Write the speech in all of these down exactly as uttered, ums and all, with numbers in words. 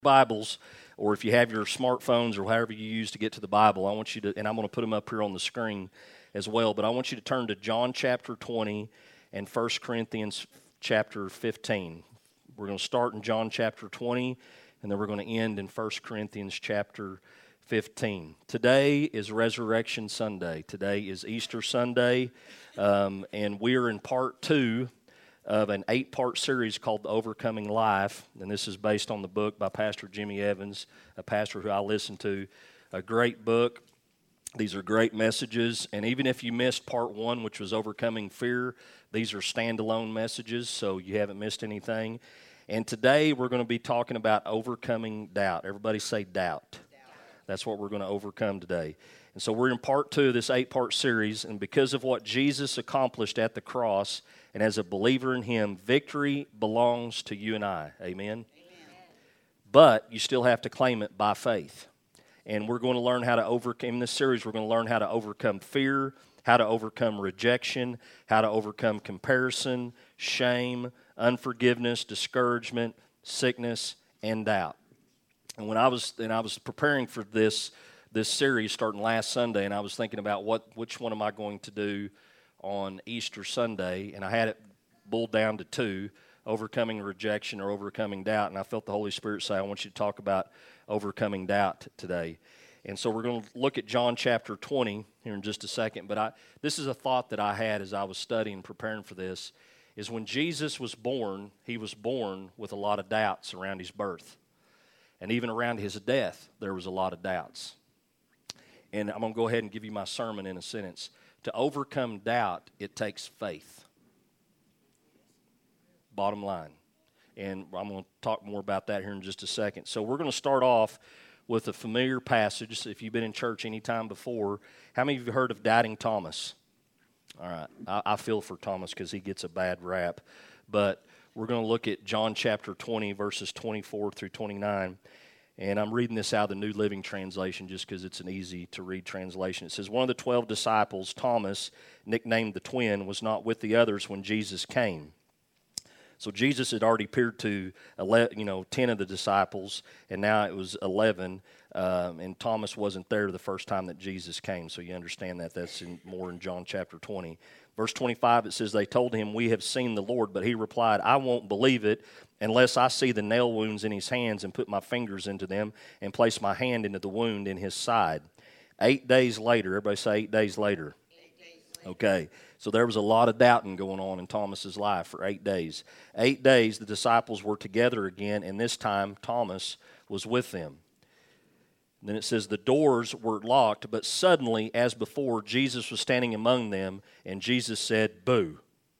Bibles, or if you have your smartphones or however you use to get to the Bible, I want you to, and I'm going to put them up here on the screen as well, but I want you to turn to John chapter twenty and First Corinthians chapter fifteen. We're going to start in John chapter twenty, and then we're going to end in First Corinthians chapter fifteen. Today is Resurrection Sunday. Today is Easter Sunday, um, and we're in part two of an eight-part series called The Overcoming Life, and this is based on the book by Pastor Jimmy Evans, a pastor who I listen to. A great book. These are great messages, and even if you missed part one, which was Overcoming Fear, these are standalone messages, so you haven't missed anything. And today we're going to be talking about overcoming doubt. Everybody say doubt. doubt. That's what we're going to overcome today. And so we're in part two of this eight-part series, and because of what Jesus accomplished at the cross, and as a believer in Him, victory belongs to you and I. Amen? Amen? But you still have to claim it by faith. And we're going to learn how to overcome, in this series, we're going to learn how to overcome fear, how to overcome rejection, how to overcome comparison, shame, unforgiveness, discouragement, sickness, and doubt. And when I was and I was preparing for this this series starting last Sunday, and I was thinking about what which one am I going to do on Easter Sunday, and I had it boiled down to two, overcoming rejection or overcoming doubt, and I felt the Holy Spirit say, I want you to talk about overcoming doubt today. And so we're going to look at John chapter twenty here in just a second, but I this is a thought that I had as I was studying, preparing for this, is when Jesus was born, He was born with a lot of doubts around His birth. And even around His death, there was a lot of doubts. And I'm going to go ahead and give you my sermon in a sentence. To overcome doubt, it takes faith. Bottom line. And I'm going to talk more about that here in just a second. So we're going to start off with a familiar passage. If you've been in church any time before, how many of you heard of Doubting Thomas? All right. I, I feel for Thomas because he gets a bad rap. But we're going to look at John chapter twenty, verses twenty-four through twenty-nine. And I'm reading this out of the New Living Translation just because it's an easy-to-read translation. It says, one of the twelve disciples, Thomas, nicknamed the twin, was not with the others when Jesus came. So Jesus had already appeared to eleven, you know, ten of the disciples, and now it was eleven, um, and Thomas wasn't there the first time that Jesus came. So you understand that. That's in, more in John chapter twenty. Verse twenty-five, it says, they told him, we have seen the Lord, but he replied, I won't believe it unless I see the nail wounds in his hands and put my fingers into them and place my hand into the wound in his side. Eight days later, everybody say eight days later. Eight days later. Okay, so there was a lot of doubting going on in Thomas's life for eight days. Eight days the disciples were together again, and this time Thomas was with them. Then it says the doors were locked, but suddenly, as before, Jesus was standing among them, and Jesus said, boo.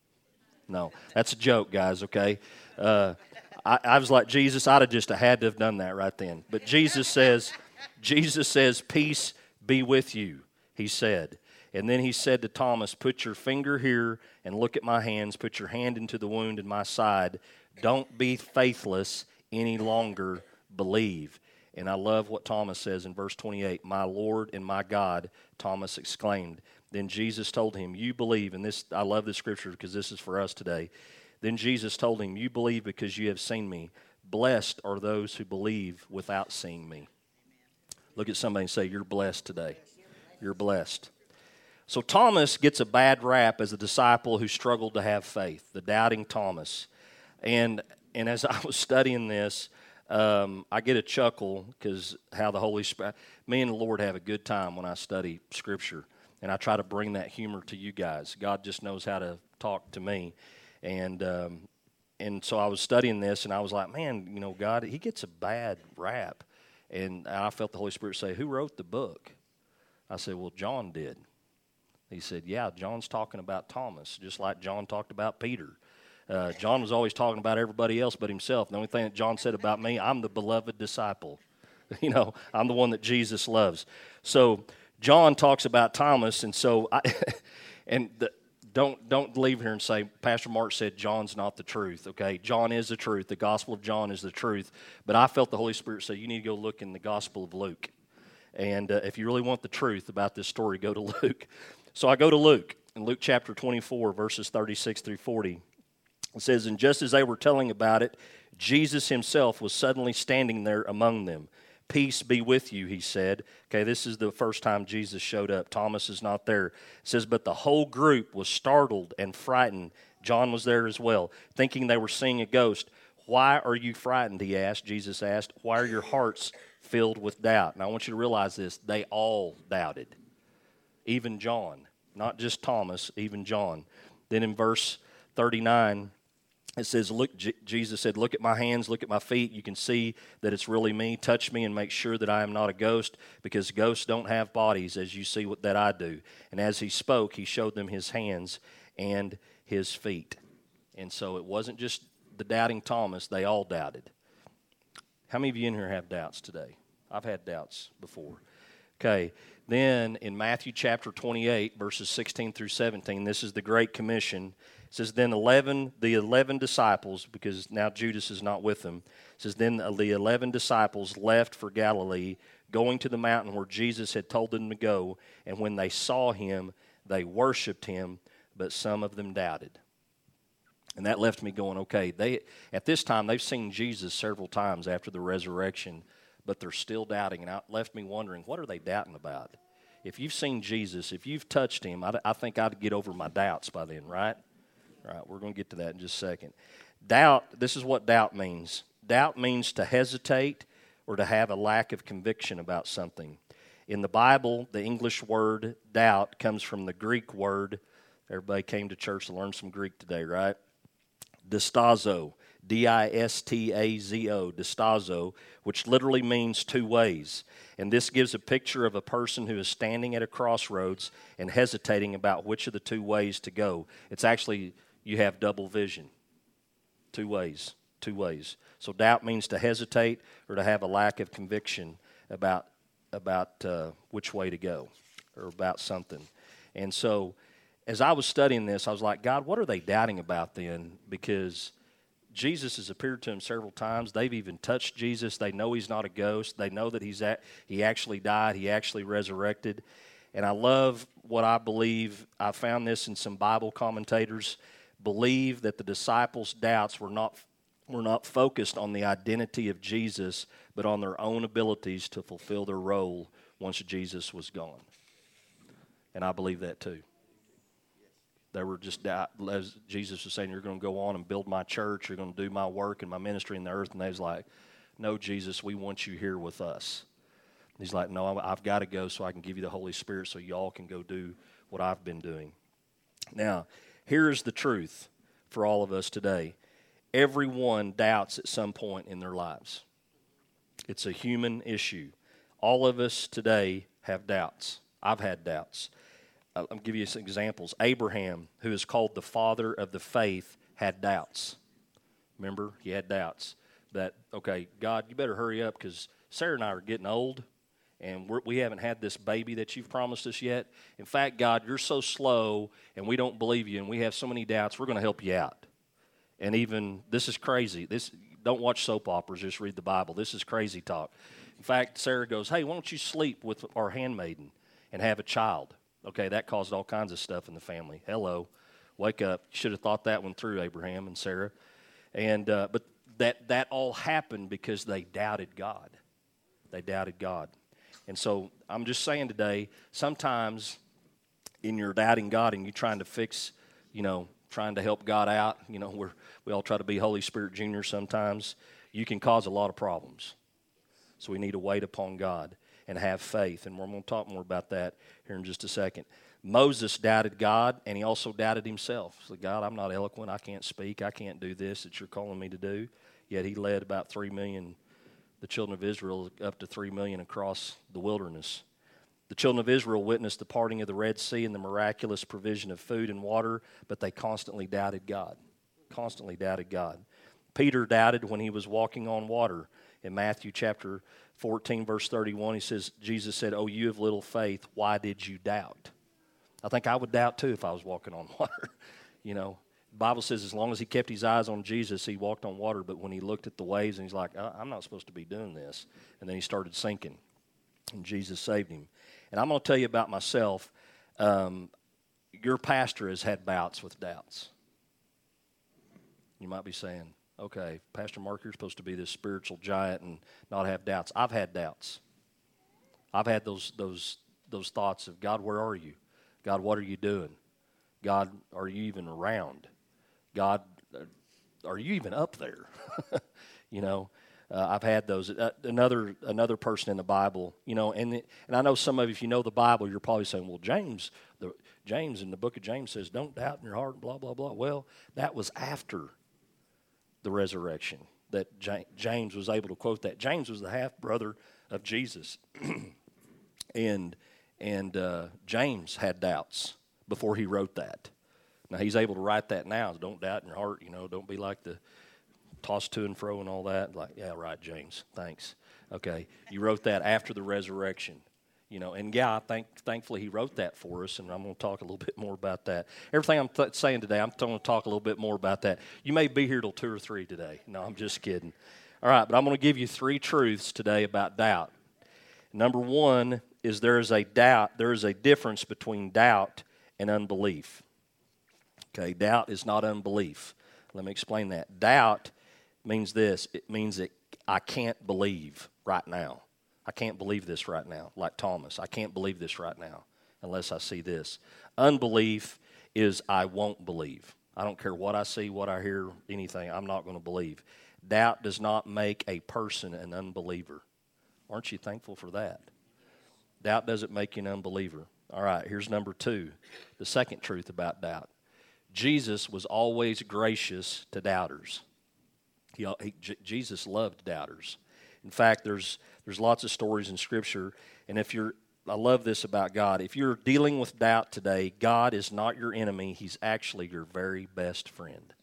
No, that's a joke, guys, okay? Uh, I, I was like, Jesus, I'd have just had to have done that right then. But Jesus says, Jesus says, peace be with you, he said. And then he said to Thomas, put your finger here and look at my hands. Put your hand into the wound in my side. Don't be faithless any longer, believe. And I love what Thomas says in verse twenty-eight, my Lord and my God, Thomas exclaimed. Then Jesus told him, you believe, and this I love this scripture because this is for us today. Then Jesus told him, you believe because you have seen me. Blessed are those who believe without seeing me. Look at somebody and say, you're blessed today. You're blessed. So Thomas gets a bad rap as a disciple who struggled to have faith, the doubting Thomas. And and as I was studying this, Um, I get a chuckle because how the Holy Spirit, me and the Lord have a good time when I study Scripture, and I try to bring that humor to you guys. God just knows how to talk to me, and um, and so I was studying this, and I was like, man, you know, God, He gets a bad rap, and I felt the Holy Spirit say, who wrote the book? I said, well, John did. He said, yeah, John's talking about Thomas, just like John talked about Peter. Uh, John was always talking about everybody else but himself. The only thing that John said about me, I'm the beloved disciple. You know, I'm the one that Jesus loves. So John talks about Thomas, and so I, and the, don't don't leave here and say Pastor Mark said John's not the truth. Okay, John is the truth. The Gospel of John is the truth. But I felt the Holy Spirit say you need to go look in the Gospel of Luke, and uh, if you really want the truth about this story, go to Luke. So I go to Luke in Luke chapter twenty-four, verses thirty-six through forty. It says, and just as they were telling about it, Jesus himself was suddenly standing there among them. Peace be with you, he said. Okay, this is the first time Jesus showed up. Thomas is not there. It says, but the whole group was startled and frightened. John was there as well, thinking they were seeing a ghost. Why are you frightened, he asked. Jesus asked, why are your hearts filled with doubt? And I want you to realize this. They all doubted. Even John. Not just Thomas, even John. Then in verse thirty-nine, it says, "Look," J- Jesus said, look at my hands, look at my feet. You can see that it's really me. Touch me and make sure that I am not a ghost, because ghosts don't have bodies, as you see what, that I do. And as he spoke, he showed them his hands and his feet. And so it wasn't just the doubting Thomas. They all doubted. How many of you in here have doubts today? I've had doubts before. Okay, then in Matthew chapter twenty-eight, verses sixteen through seventeen, this is the Great Commission. It says, then eleven, the eleven disciples, because now Judas is not with them, it says, then the eleven disciples left for Galilee, going to the mountain where Jesus had told them to go, and when they saw him, they worshiped him, but some of them doubted. And that left me going, okay, they at this time, they've seen Jesus several times after the resurrection, but they're still doubting, and it left me wondering, what are they doubting about? If you've seen Jesus, if you've touched him, I, I think I'd get over my doubts by then, right? All right, we're going to get to that in just a second. Doubt, this is what doubt means. Doubt means to hesitate or to have a lack of conviction about something. In the Bible, the English word doubt comes from the Greek word. Everybody came to church to learn some Greek today, right? Distazo, D I S T A Z O, distazo, which literally means two ways. And this gives a picture of a person who is standing at a crossroads and hesitating about which of the two ways to go. It's actually, you have double vision. Two ways, two ways. So doubt means to hesitate or to have a lack of conviction about, about uh, which way to go or about something. And so as I was studying this, I was like, God, what are they doubting about then? Because Jesus has appeared to him several times. They've even touched Jesus. They know he's not a ghost. They know that he's at, he actually died. He actually resurrected. And I love what I believe. I found this in some Bible commentators. Believe that the disciples' doubts were not, were not focused on the identity of Jesus, but on their own abilities to fulfill their role once Jesus was gone. And I believe that too. They were just, as Jesus was saying, you're going to go on and build my church. You're going to do my work and my ministry in the earth. And they was like, no, Jesus, we want you here with us. And he's like, no, I've got to go so I can give you the Holy Spirit so y'all can go do what I've been doing. Now, here's the truth for all of us today. Everyone doubts at some point in their lives. It's a human issue. All of us today have doubts. I've had doubts. I'll give you some examples. Abraham, who is called the father of the faith, had doubts. Remember, he had doubts that, okay, God, you better hurry up because Sarah and I are getting old, and we're, we haven't had this baby that you've promised us yet. In fact, God, you're so slow, and we don't believe you, and we have so many doubts, we're going to help you out. And even, this is crazy. This don't watch soap operas, just read the Bible. This is crazy talk. In fact, Sarah goes, hey, why don't you sleep with our handmaiden and have a child? Okay, that caused all kinds of stuff in the family. Hello, wake up. You should have thought that one through, Abraham and Sarah. And uh, but that that all happened because they doubted God. They doubted God. And so I'm just saying today, sometimes in your doubting God and you trying to fix, you know, trying to help God out, you know, we're, we all try to be Holy Spirit Junior sometimes, you can cause a lot of problems. So we need to wait upon God and have faith. And we're going to talk more about that here in just a second. Moses doubted God, and he also doubted himself. He said, God, I'm not eloquent. I can't speak. I can't do this that you're calling me to do. Yet he led about three million, the children of Israel, up to three million across the wilderness. The children of Israel witnessed the parting of the Red Sea and the miraculous provision of food and water, but they constantly doubted God. Constantly doubted God. Peter doubted when he was walking on water. In Matthew chapter fourteen, verse thirty-one, he says, Jesus said, oh, you of little faith, why did you doubt? I think I would doubt, too, if I was walking on water. You know, the Bible says as long as he kept his eyes on Jesus, he walked on water. But when he looked at the waves, and he's like, I'm not supposed to be doing this. And then he started sinking, and Jesus saved him. And I'm going to tell you about myself. Um, your pastor has had bouts with doubts. You might be saying, okay, Pastor Mark, you're supposed to be this spiritual giant and not have doubts. I've had doubts. I've had those those those thoughts of, God, where are you? God, what are you doing? God, are you even around? God, are you even up there? you know, uh, I've had those. Uh, another another person in the Bible, you know, and and I know some of you, if you know the Bible, you're probably saying, well, James, the James in the book of James says, don't doubt in your heart, blah, blah, blah. Well, that was after the resurrection that James was able to quote that. James was the half-brother of Jesus. and and uh, James had doubts before he wrote that. Now, he's able to write that now. Don't doubt in your heart, you know, don't be like the toss to and fro and all that. Like, yeah, right, James, thanks. Okay, you wrote that after the resurrection. You know, and yeah, I think, thankfully he wrote that for us, and I'm going to talk a little bit more about that. Everything I'm th- saying today, I'm going to talk a little bit more about that. You may be here till two or three today. No, I'm just kidding. All right, but I'm going to give you three truths today about doubt. Number one is there is a doubt, there is a difference between doubt and unbelief. Okay, doubt is not unbelief. Let me explain that. Doubt means this. It means that I can't believe right now. I can't believe this right now, like Thomas. I can't believe this right now unless I see this. Unbelief is I won't believe. I don't care what I see, what I hear, anything. I'm not going to believe. Doubt does not make a person an unbeliever. Aren't you thankful for that? Doubt doesn't make you an unbeliever. All right, here's number two, the second truth about doubt. Jesus was always gracious to doubters. He, he, J- Jesus loved doubters. In fact, there's there's lots of stories in Scripture, and if you're, I love this about God. If you're dealing with doubt today, God is not your enemy. He's actually your very best friend.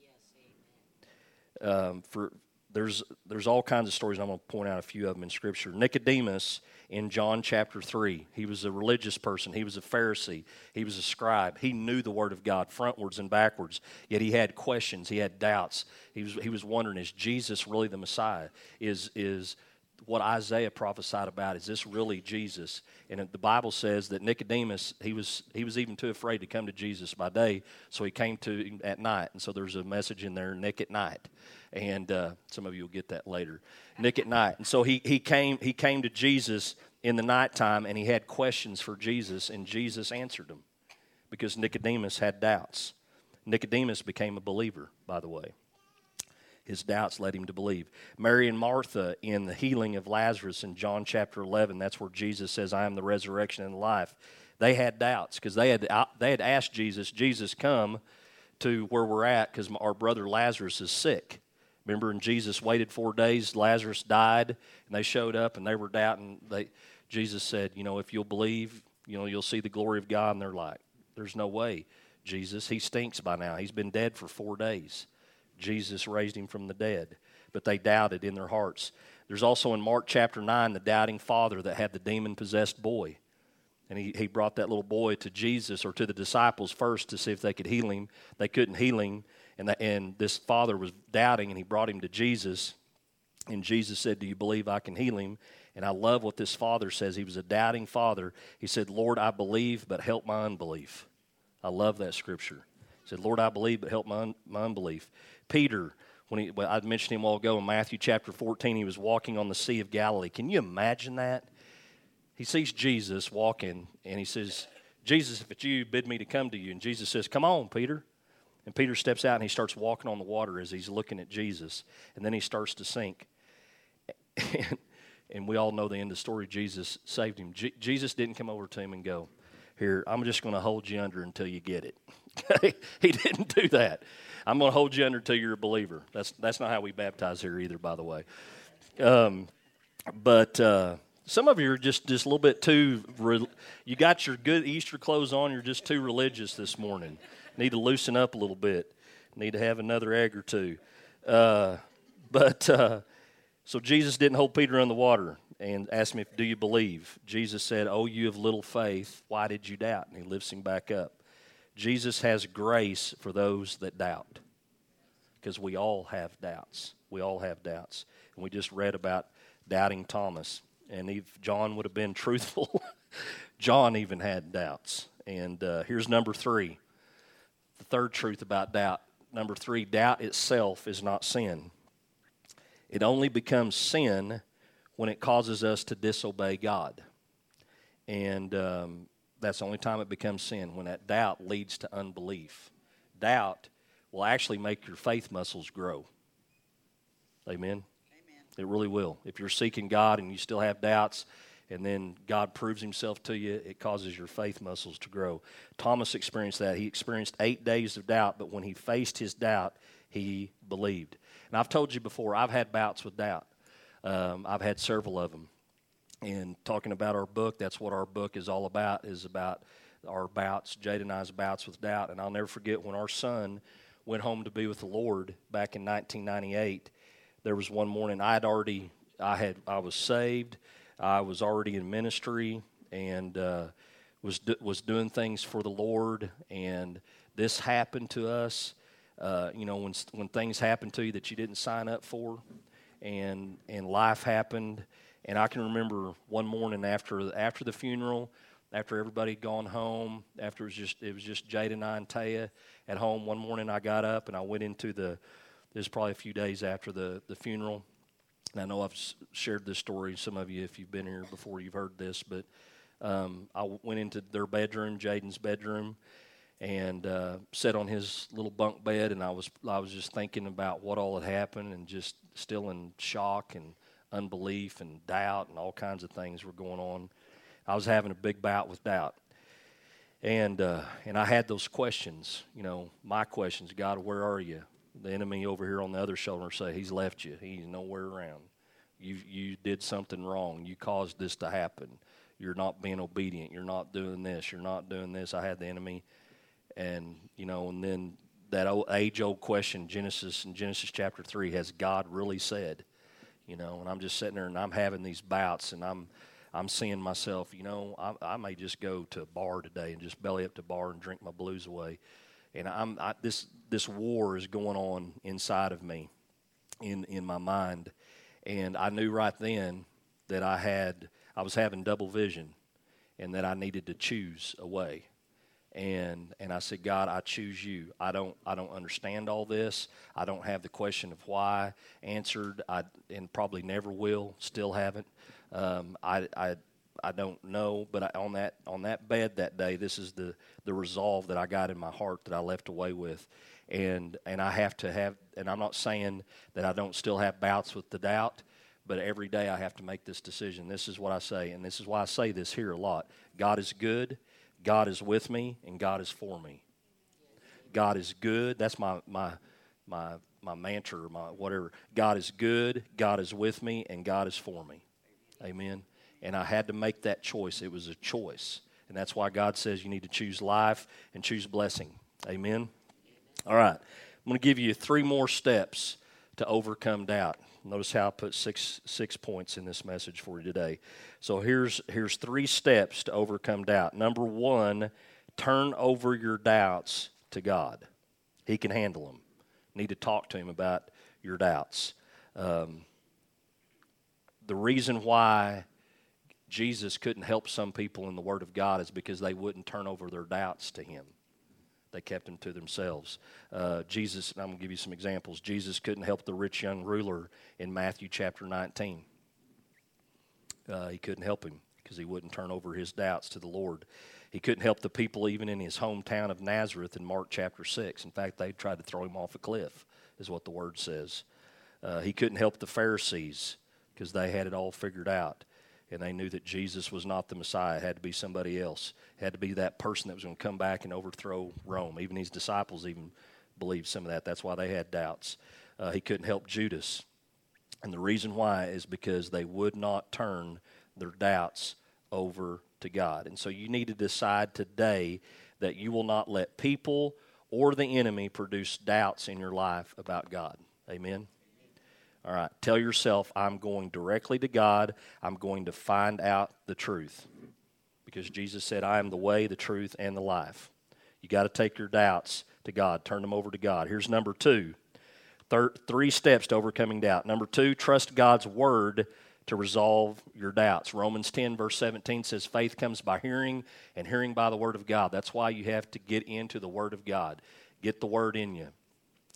Yes, um, for there's there's all kinds of stories. I'm going to point out a few of them in Scripture. Nicodemus in John chapter three. He was a religious person. He was a Pharisee. He was a scribe. He knew the Word of God frontwards and backwards, yet he had questions. He had doubts. He was he was wondering, is Jesus really the Messiah? Is is what Isaiah prophesied about, is this really Jesus? And the Bible says that Nicodemus, he was he was even too afraid to come to Jesus by day, so he came to him at night. And so there's a message in there, Nick at night. And uh, some of you will get that later. Nick at night. And so he he came he came to Jesus in the nighttime, and he had questions for Jesus, and Jesus answered them because Nicodemus had doubts. Nicodemus became a believer, by the way. His doubts led him to believe. Mary and Martha in the healing of Lazarus in John chapter eleven, that's where Jesus says, I am the resurrection and the life. They had doubts because they had they had asked Jesus, Jesus, come to where we're at because our brother Lazarus is sick. Remember, and Jesus waited four days, Lazarus died, and they showed up and they were doubting. They, Jesus said, you know, if you'll believe, you know, you'll see the glory of God. And they're like, there's no way, Jesus. He stinks by now. He's been dead for four days. Jesus raised him from the dead, but they doubted in their hearts. There's also in Mark chapter nine the doubting father that had the demon-possessed boy. And he, he brought that little boy to Jesus or to the disciples first to see if they could heal him. They couldn't heal him, and, the, and this father was doubting, and he brought him to Jesus. And Jesus said, do you believe I can heal him? And I love what this father says. He was a doubting father. He said, Lord, I believe, but help my unbelief. I love that scripture. He said, Lord, I believe, but help my, un- my unbelief. Peter, when he, well, I mentioned him a while ago in Matthew chapter fourteen, he was walking on the Sea of Galilee. Can you imagine that? He sees Jesus walking, and he says, Jesus, if it's you, bid me to come to you. And Jesus says, come on, Peter. And Peter steps out, and he starts walking on the water as he's looking at Jesus. And then he starts to sink. And, and we all know the end of the story. Jesus saved him. Je- Jesus didn't come over to him and go, here, I'm just going to hold you under until you get it. He didn't do that. I'm going to hold you under until you're a believer. That's that's not how we baptize here either, by the way. Um, but uh, some of you are just, just a little bit too, re- you got your good Easter clothes on, you're just too religious this morning. Need to loosen up a little bit. Need to have another egg or two. Uh, but, uh, so Jesus didn't hold Peter in the water and asked him, if, do you believe? Jesus said, oh, you of little faith, why did you doubt? And he lifts him back up. Jesus has grace for those that doubt, because we all have doubts. We all have doubts. And we just read about doubting Thomas. And if John would have been truthful, John even had doubts. And uh, here's number three, the third truth about doubt. number three, doubt itself is not sin. It only becomes sin when it causes us to disobey God. And um, that's the only time it becomes sin, when that doubt leads to unbelief. Doubt will actually make your faith muscles grow. Amen? Amen. It really will. If you're seeking God and you still have doubts, and then God proves himself to you, it causes your faith muscles to grow. Thomas experienced that. He experienced eight days of doubt, but when he faced his doubt, he believed. And I've told you before, I've had bouts with doubt. Um, I've had several of them. And talking about our book, that's what our book is all about, is about our bouts, Jade and I's bouts with doubt. And I'll never forget when our son went home to be with the Lord back in nineteen ninety-eight, there was one morning I had already, I had, I was saved, I was already in ministry, and uh, was do, was doing things for the Lord, and this happened to us. Uh, you know, when when things happen to you that you didn't sign up for, and and life happened. And I can remember one morning after after the funeral, after everybody had gone home, after it was just it was just Jade and I and Taya at home. One morning I got up and I went into the. This was probably a few days after the, the funeral, and I know I've shared this story. Some of you, if you've been here before, you've heard this. But um, I went into their bedroom, Jaden's bedroom, and uh, sat on his little bunk bed, and I was I was just thinking about what all had happened, and just still in shock and unbelief and doubt, and all kinds of things were going on. I was having a big bout with doubt. And uh, and I had those questions, you know, my questions. God, where are you? The enemy over here on the other shoulder say, he's left you. He's nowhere around. You you did something wrong. You caused this to happen. You're not being obedient. You're not doing this. You're not doing this. I had the enemy. And, you know, and then that old, age-old question, Genesis in Genesis chapter three, has God really said? You know, and I'm just sitting there and I'm having these bouts, and I'm I'm seeing myself, you know, I, I may just go to a bar today and just belly up to a bar and drink my blues away. And I'm I, this this war is going on inside of me, in in my mind, and I knew right then that I had I was having double vision, and that I needed to choose a way. And and I said, God, I choose you. I don't I don't understand all this. I don't have the question of why answered. I and probably never will. Still haven't. Um, I I. I don't know, but I, on that on that bed that day, this is the, the resolve that I got in my heart that I left away with, and and I have to have. And I'm not saying that I don't still have bouts with the doubt, but every day I have to make this decision. This is what I say, and this is why I say this here a lot. God is good, God is with me, and God is for me. God is good. That's my my my my mantra, or my whatever. God is good, God is with me, and God is for me. Amen. And I had to make that choice. It was a choice. And that's why God says you need to choose life and choose blessing. Amen? All right. I'm going to give you three more steps to overcome doubt. Notice how I put six six points in this message for you today. So here's here's three steps to overcome doubt. Number one, turn over your doubts to God. He can handle them. You need to talk to him about your doubts. Um, the reason why Jesus couldn't help some people in the Word of God is because they wouldn't turn over their doubts to him. They kept them to themselves. Uh, Jesus, and I'm going to give you some examples. Jesus couldn't help the rich young ruler in Matthew chapter nineteen. Uh, he couldn't help him because he wouldn't turn over his doubts to the Lord. He couldn't help the people even in his hometown of Nazareth in Mark chapter six. In fact, they tried to throw him off a cliff, is what the Word says. Uh, he couldn't help the Pharisees because they had it all figured out. And they knew that Jesus was not the Messiah. It had to be somebody else. It had to be that person that was going to come back and overthrow Rome. Even his disciples even believed some of that. That's why they had doubts. Uh, he couldn't help Judas. And the reason why is because they would not turn their doubts over to God. And so you need to decide today that you will not let people or the enemy produce doubts in your life about God. Amen? All right, tell yourself, I'm going directly to God. I'm going to find out the truth. Because Jesus said, I am the way, the truth, and the life. You got to take your doubts to God. Turn them over to God. Here's number two. Thir- three steps to overcoming doubt. Number two, trust God's word to resolve your doubts. Romans ten, verse seventeen says, faith comes by hearing, and hearing by the word of God. That's why you have to get into the word of God. Get the word in you.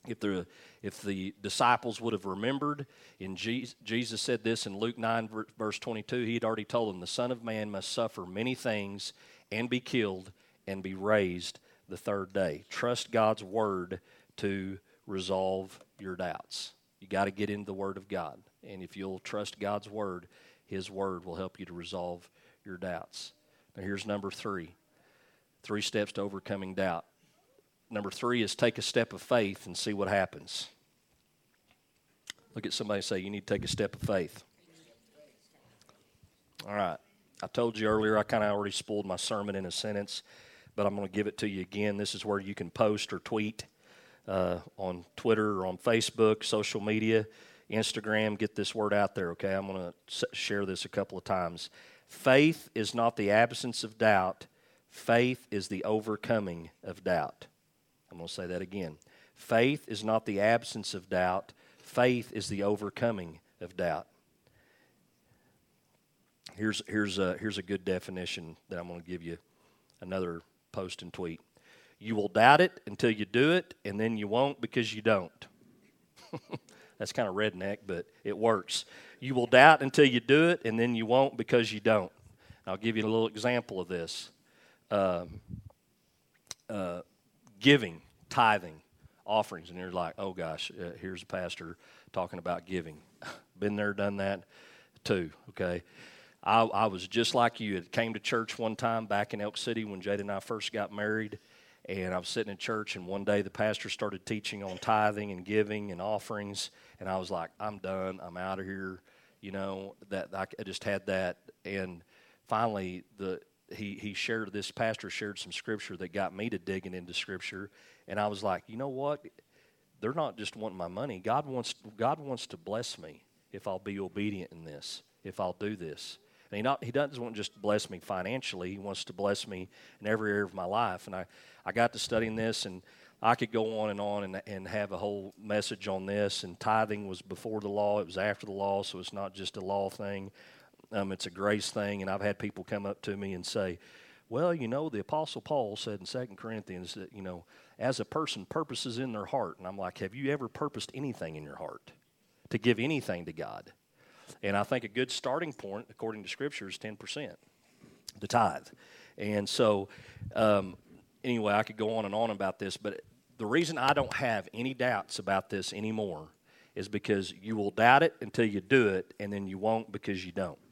If the if the disciples would have remembered, in Jesus, Jesus said this in Luke nine, verse twenty-two, he had already told them, the Son of Man must suffer many things and be killed and be raised the third day. Trust God's word to resolve your doubts. You got to get into the word of God. And if you'll trust God's word, his word will help you to resolve your doubts. Now here's number three. Three steps to overcoming doubt. Number three is take a step of faith and see what happens. Look at somebody and say, you need to take a step of faith. All right. I told you earlier, I kind of already spoiled my sermon in a sentence, but I'm going to give it to you again. This is where you can post or tweet uh, on Twitter or on Facebook, social media, Instagram. Get this word out there, okay? I'm going to share this a couple of times. Faith is not the absence of doubt. Faith is the overcoming of doubt. I'm going to say that again. Faith is not the absence of doubt. Faith is the overcoming of doubt. Here's here's a, here's a good definition that I'm going to give you. Another post and tweet. You will doubt it until you do it, and then you won't because you don't. That's kind of redneck, but it works. You will doubt until you do it, and then you won't because you don't. I'll give you a little example of this. Um, uh, Giving, tithing, offerings. And you're like, oh gosh, uh, here's a pastor talking about giving. Been there, done that too, okay? I, I was just like you. I came to church one time back in Elk City when Jada and I first got married. And I was sitting in church, and one day the pastor started teaching on tithing and giving and offerings. And I was like, I'm done. I'm out of here. You know, that I just had that. And finally, the He he shared, this pastor shared some scripture that got me to digging into scripture, and I was like, you know what? They're not just wanting my money. God wants God wants to bless me if I'll be obedient in this, if I'll do this. And he not he doesn't want just to bless me financially. He wants to bless me in every area of my life. And I, I got to studying this, and I could go on and on and and have a whole message on this. And tithing was before the law; it was after the law, so it's not just a law thing. Um, it's a grace thing, and I've had people come up to me and say, well, you know, the Apostle Paul said in Second Corinthians that, you know, as a person purposes in their heart. And I'm like, have you ever purposed anything in your heart to give anything to God? And I think a good starting point, according to Scripture, is ten percent, the tithe. And so, um, anyway, I could go on and on about this, but the reason I don't have any doubts about this anymore is because you will doubt it until you do it, and then you won't because you don't.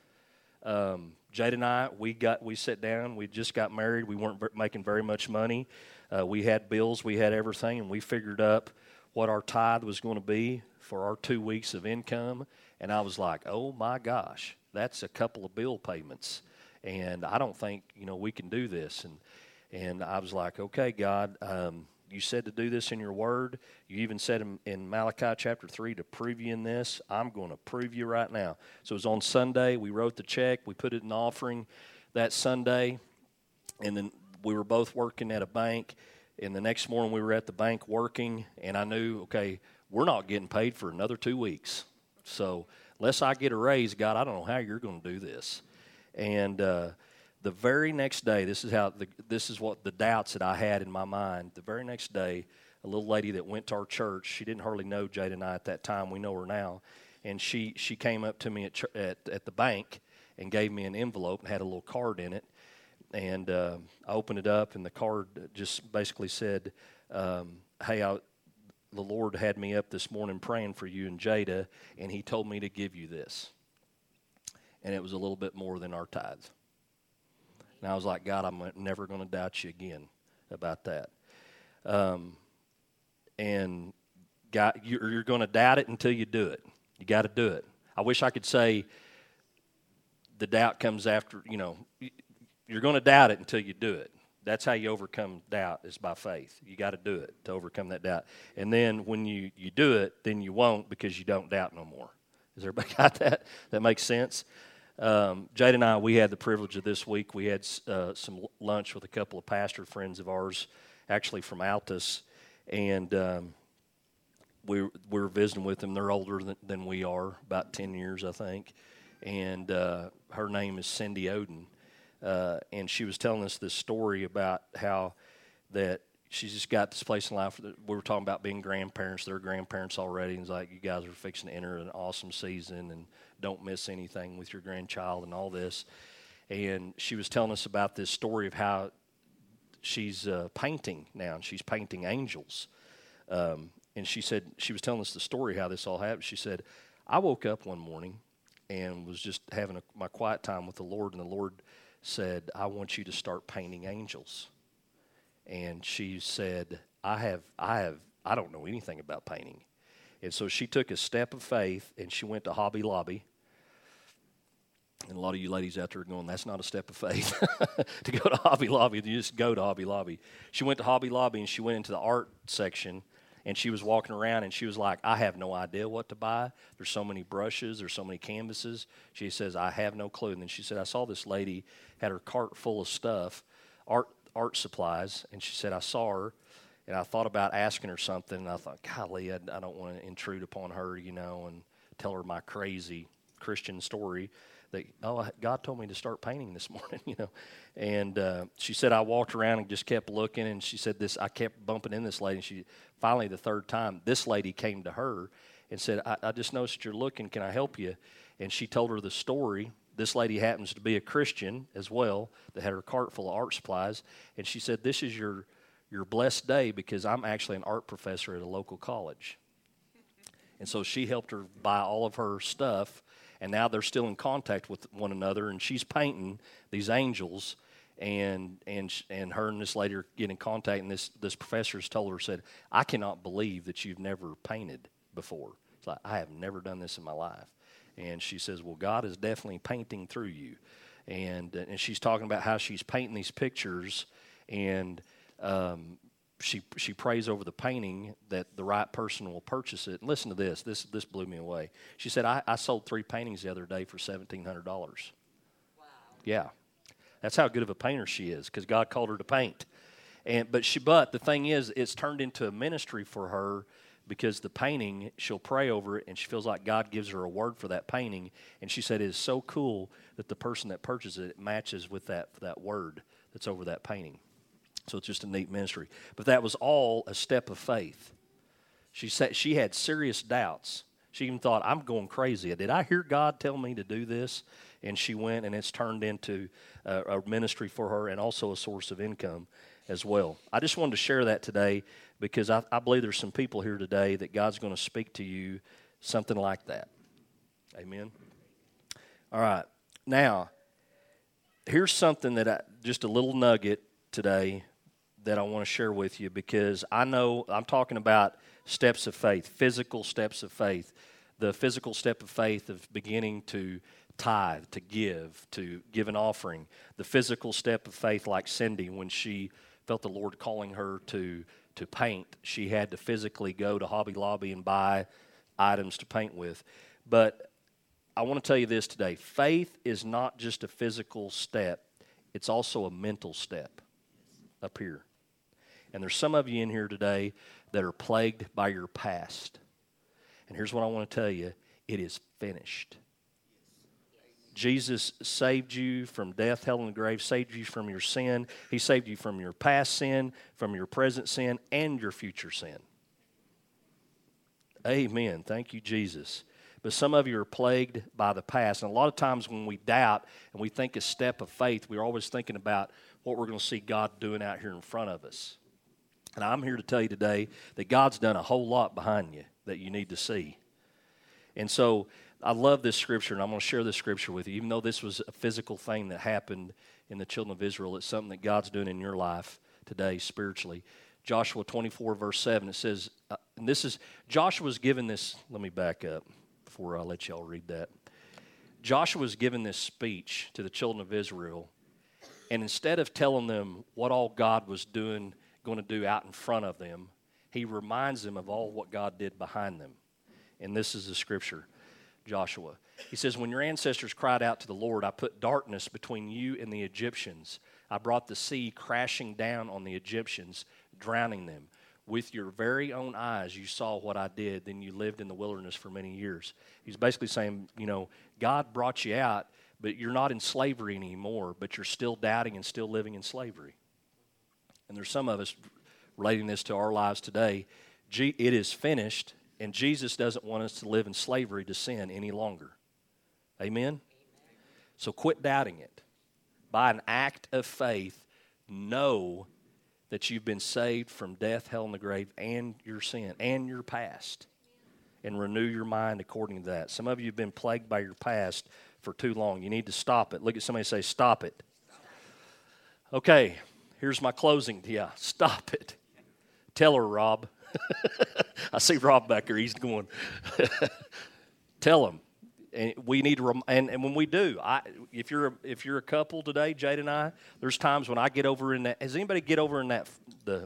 Um, Jade and I, we got we sat down. We just got married. We weren't making very much money. Uh, we had bills. We had everything, and we figured up what our tithe was going to be for our two weeks of income. And I was like, oh my gosh, that's a couple of bill payments, and I don't think you know we can do this. And and I was like, okay, God. Um, You said to do this in your word. You even said in, in Malachi chapter three to prove you in this. I'm going to prove you right now. So it was on Sunday. We wrote the check. We put it in the offering that Sunday. And then we were both working at a bank. And the next morning we were at the bank working. And I knew, okay, we're not getting paid for another two weeks. So unless I get a raise, God, I don't know how you're going to do this. And uh the very next day, this is how the, this is what the doubts that I had in my mind. The very next day, a little lady that went to our church, she didn't hardly know Jade and I at that time. We know her now, and she she came up to me at at, at the bank and gave me an envelope and had a little card in it. And uh, I opened it up, and the card just basically said, um, "Hey, I, the Lord had me up this morning praying for you and Jada, and He told me to give you this." And it was a little bit more than our tithe. And I was like, God, I'm never going to doubt you again about that. Um, and God, you're, you're going to doubt it until you do it. You got to do it. I wish I could say the doubt comes after, you know, you're going to doubt it until you do it. That's how you overcome doubt, is by faith. You got to do it to overcome that doubt. And then when you, you do it, then you won't because you don't doubt no more. Has everybody got that? That makes sense? Um, Jade and I, we had the privilege of this week. We had uh, some lunch with a couple of pastor friends of ours, actually from Altus, and um, we, we were visiting with them. They're older than, than we are, about ten years, I think, and uh, her name is Cindy Oden, uh, and she was telling us this story about how that she's just got this place in life. That we were talking about being grandparents. They're grandparents already. And it's like, you guys are fixing to enter an awesome season and don't miss anything with your grandchild and all this. And she was telling us about this story of how she's uh, painting now, and she's painting angels. Um, and she said, she was telling us the story how this all happened. She said, I woke up one morning and was just having a, my quiet time with the Lord, and the Lord said, I want you to start painting angels. And she said, I have, I have, I don't know anything about painting. And so she took a step of faith, and she went to Hobby Lobby. And a lot of you ladies out there are going, that's not a step of faith to go to Hobby Lobby. You just go to Hobby Lobby. She went to Hobby Lobby, and she went into the art section, and she was walking around, and she was like, I have no idea what to buy. There's so many brushes. There's so many canvases. She says, I have no clue. And then she said, I saw this lady had her cart full of stuff, art art supplies, and she said, I saw her, and I thought about asking her something, and I thought, golly, I, I don't want to intrude upon her, you know, and tell her my crazy Christian story that, oh, God told me to start painting this morning, you know. And uh, she said, I walked around and just kept looking, and she said this, I kept bumping in this lady, and she, finally the third time, this lady came to her and said, I, I just noticed that you're looking, can I help you? And she told her the story. This lady happens to be a Christian as well that had her cart full of art supplies. And she said, this is your, your blessed day because I'm actually an art professor at a local college. And so she helped her buy all of her stuff, and now they're still in contact with one another, and she's painting these angels, and and and her and this lady are getting in contact, and this, this professor has told her, said, I cannot believe that you've never painted before. It's like, I have never done this in my life. And she says, well, God is definitely painting through you. And and she's talking about how she's painting these pictures, and um, she she prays over the painting that the right person will purchase it. And listen to this. This this blew me away. She said, I, I sold three paintings the other day for seventeen hundred dollars. Wow. Yeah. That's how good of a painter she is, because God called her to paint. And but she but the thing is, it's turned into a ministry for her, because the painting, she'll pray over it, and she feels like God gives her a word for that painting. And she said it is so cool that the person that purchases it matches with that, that word that's over that painting. So it's just a neat ministry. But that was all a step of faith. She said she had serious doubts. She even thought, I'm going crazy. Did I hear God tell me to do this? And she went, and it's turned into a, a ministry for her and also a source of income as well. I just wanted to share that today, because I, I believe there's some people here today that God's going to speak to you something like that. Amen. All right. Now, here's something that I, just a little nugget today that I want to share with you, because I know I'm talking about steps of faith, physical steps of faith, the physical step of faith of beginning to tithe, to give, to give an offering, the physical step of faith like Cindy, when she felt the Lord calling her to to paint, she had to physically go to Hobby Lobby and buy items to paint with. But I want to tell you this today. Faith is not just a physical step. It's also a mental step up here. And there's some of you in here today that are plagued by your past. And here's what I want to tell you. It is finished. Jesus saved you from death, hell, and the grave, saved you from your sin. He saved you from your past sin, from your present sin, and your future sin. Amen. Thank you, Jesus. But some of you are plagued by the past. And a lot of times when we doubt and we think a step of faith, we're always thinking about what we're going to see God doing out here in front of us. And I'm here to tell you today that God's done a whole lot behind you that you need to see. And so I love this scripture, and I'm going to share this scripture with you. Even though this was a physical thing that happened in the children of Israel, it's something that God's doing in your life today spiritually. Joshua twenty-four, verse seven, it says, uh, and this is, Joshua's given this, let me back up before I let y'all read that. Joshua's given this speech to the children of Israel, and instead of telling them what all God was doing, going to do out in front of them, he reminds them of all what God did behind them. And this is the scripture. Joshua. He says, when your ancestors cried out to the Lord, I put darkness between you and the Egyptians. I brought the sea crashing down on the Egyptians, drowning them. With your very own eyes, you saw what I did. Then you lived in the wilderness for many years. He's basically saying, you know, God brought you out, but you're not in slavery anymore, but you're still doubting and still living in slavery. And there's some of us relating this to our lives today. G- it is finished, and Jesus doesn't want us to live in slavery to sin any longer. Amen? So quit doubting it. By an act of faith, know that you've been saved from death, hell, and the grave, and your sin, and your past. And renew your mind according to that. Some of you have been plagued by your past for too long. You need to stop it. Look at somebody and say, stop it. Okay, here's my closing to you. Stop it. Tell her, Rob. I see Rob back there. He's going. Tell him. And we need to, rem- and, and when we do, I, if you're a, if you're a couple today, Jade and I, there's times when I get over in that. Has anybody get over in that the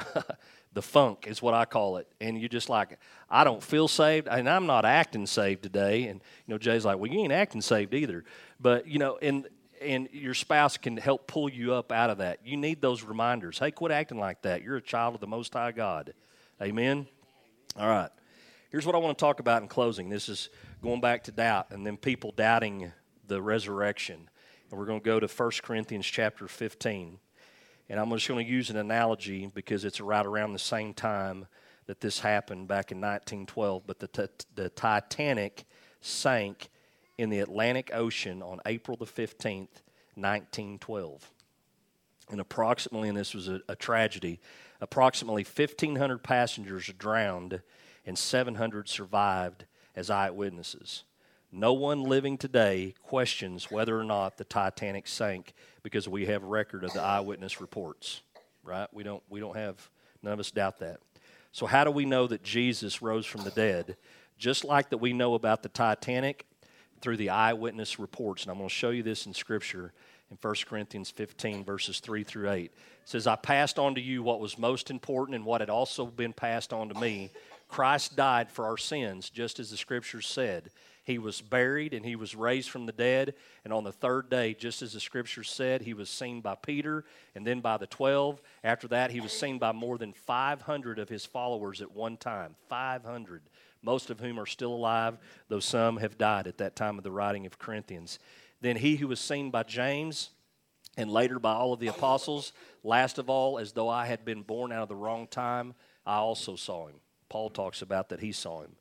the funk is what I call it, and you just like, I don't feel saved, and I'm not acting saved today, and you know, Jay's like, well, you ain't acting saved either, but you know, and and your spouse can help pull you up out of that. You need those reminders. Hey, quit acting like that. You're a child of the Most High God. Amen. All right. Here's what I want to talk about in closing. This is going back to doubt and then people doubting the resurrection. And we're going to go to First Corinthians chapter fifteen. And I'm just going to use an analogy because it's right around the same time that this happened back in nineteen twelve. But the, t- the Titanic sank in the Atlantic Ocean on April the fifteenth, nineteen twelve. And approximately, and this was a, a tragedy, approximately fifteen hundred passengers drowned and seven hundred survived as eyewitnesses. No one living today questions whether or not the Titanic sank because we have record of the eyewitness reports, right? We don't, we don't have, none of us doubt that. So how do we know that Jesus rose from the dead? Just like that we know about the Titanic through the eyewitness reports. And I'm going to show you this in Scripture in First Corinthians fifteen, verses three through eight. It says, I passed on to you what was most important and what had also been passed on to me. Christ died for our sins, just as the Scriptures said. He was buried and he was raised from the dead. And on the third day, just as the Scriptures said, he was seen by Peter and then by the twelve. After that, he was seen by more than five hundred of his followers at one time. five hundred, most of whom are still alive, though some have died at that time of the writing of Corinthians. Then he who was seen by James and later by all of the apostles, last of all, as though I had been born out of the wrong time, I also saw him. Paul talks about that he saw him.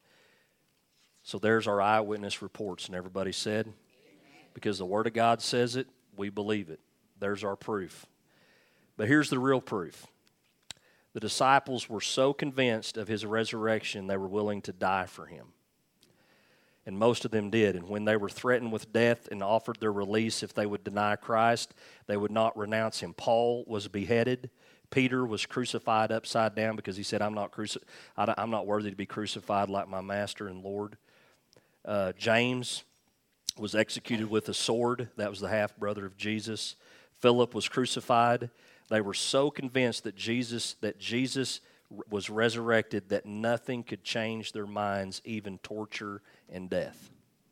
So there's our eyewitness reports, and everybody said, because the Word of God says it, we believe it. There's our proof. But here's the real proof. The disciples were so convinced of his resurrection, they were willing to die for him. And most of them did. And when they were threatened with death and offered their release if they would deny Christ, they would not renounce him. Paul was beheaded. Peter was crucified upside down because he said, I'm not cruci- I'm not worthy to be crucified like my master and Lord. Uh, James was executed with a sword. That was the half-brother of Jesus. Philip was crucified. They were so convinced that Jesus, that Jesus was resurrected that nothing could change their minds, even torture and death.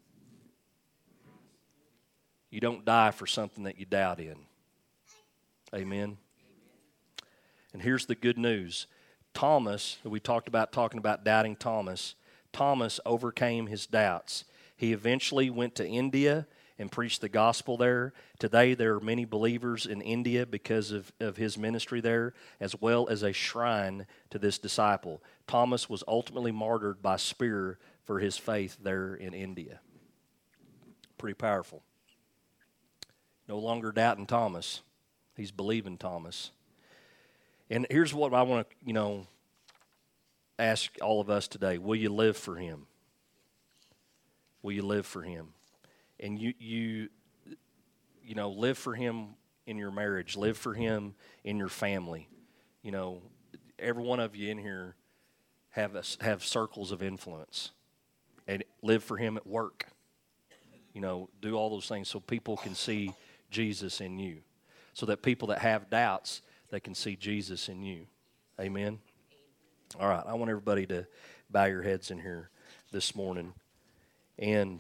You don't die for something that you doubt in. Amen. And here's the good news. Thomas, we talked about talking about doubting Thomas. Thomas overcame his doubts. He eventually went to India and preached the gospel there. Today there are many believers in India because of, of his ministry there, as well as a shrine to this disciple. Thomas was ultimately martyred by spear for his faith there in India. Pretty powerful. No longer doubting Thomas. He's believing Thomas. And here's what I want to, you know, ask all of us today. Will you live for him? Will you live for him? And you, you, you know, live for him in your marriage. Live for him in your family. You know, every one of you in here have a, have circles of influence. And live for him at work. You know, do all those things so people can see Jesus in you. So that people that have doubts, they can see Jesus in you. Amen? All right, I want everybody to bow your heads in here this morning. And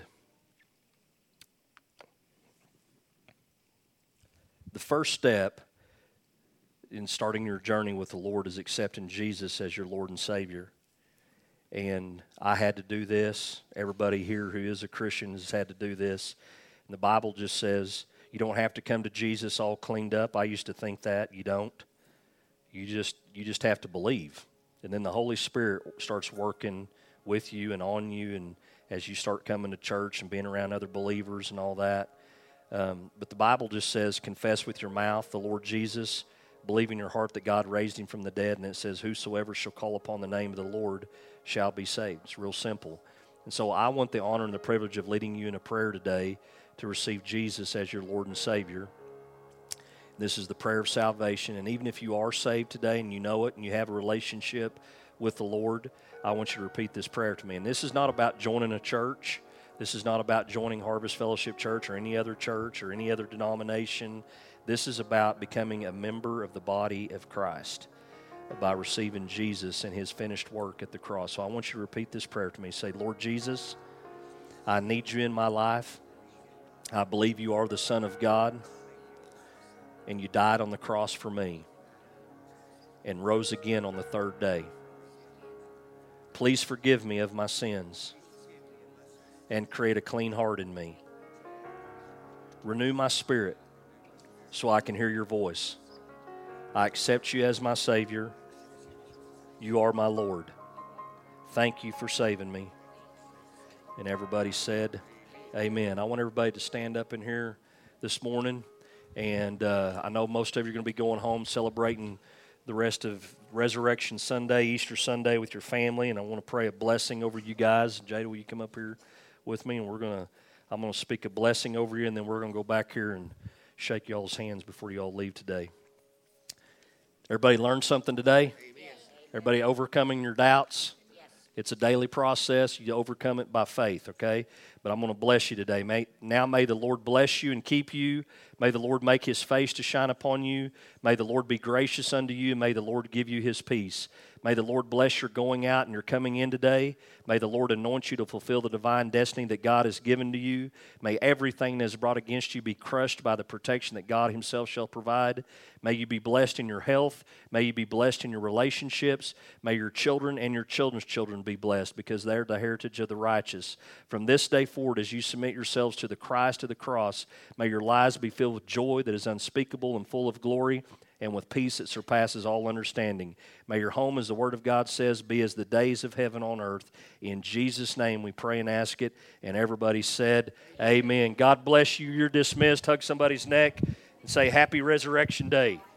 the first step in starting your journey with the Lord is accepting Jesus as your Lord and Savior. And I had to do this. Everybody here who is a Christian has had to do this. And the Bible just says you don't have to come to Jesus all cleaned up. I used to think that. You don't. You just you just have to believe. And then the Holy Spirit starts working with you and on you, and as you start coming to church and being around other believers and all that. Um, but the Bible just says, confess with your mouth the Lord Jesus, believe in your heart that God raised him from the dead, and it says, whosoever shall call upon the name of the Lord shall be saved. It's real simple. And so I want the honor and the privilege of leading you in a prayer today to receive Jesus as your Lord and Savior. This is the prayer of salvation, and even if you are saved today and you know it and you have a relationship with the Lord, I want you to repeat this prayer to me. And this is not about joining a church. This is not about joining Harvest Fellowship Church or any other church or any other denomination. This is about becoming a member of the body of Christ by receiving Jesus and his finished work at the cross. So I want you to repeat this prayer to me. Say, Lord Jesus, I need you in my life. I believe you are the Son of God, and you died on the cross for me and rose again on the third day. Please forgive me of my sins and create a clean heart in me. Renew my spirit so I can hear your voice. I accept you as my Savior. You are my Lord. Thank you for saving me. And everybody said, amen. I want everybody to stand up in here this morning. And uh, I know most of you are going to be going home celebrating the rest of Resurrection Sunday, Easter Sunday with your family. And I want to pray a blessing over you guys. Jada, will you come up here with me? And we're going to, I'm going to speak a blessing over you, and then we're going to go back here and shake y'all's hands before y'all leave today. Everybody learned something today? Amen. Everybody overcoming your doubts? Yes. It's a daily process. You overcome it by faith, okay? But I'm going to bless you today. May, now may the Lord bless you and keep you. May the Lord make his face to shine upon you. May the Lord be gracious unto you. May the Lord give you his peace. May the Lord bless your going out and your coming in today. May the Lord anoint you to fulfill the divine destiny that God has given to you. May everything that is brought against you be crushed by the protection that God himself shall provide. May you be blessed in your health. May you be blessed in your relationships. May your children and your children's children be blessed, because they're the heritage of the righteous. From this day forward, as you submit yourselves to the Christ of the cross, may your lives be filled with joy that is unspeakable and full of glory, and with peace that surpasses all understanding. May your home, as the Word of God says, be as the days of heaven on earth. In Jesus' name we pray and ask it. And everybody said, amen. God bless you. You're dismissed. Hug somebody's neck and say, Happy Resurrection Day.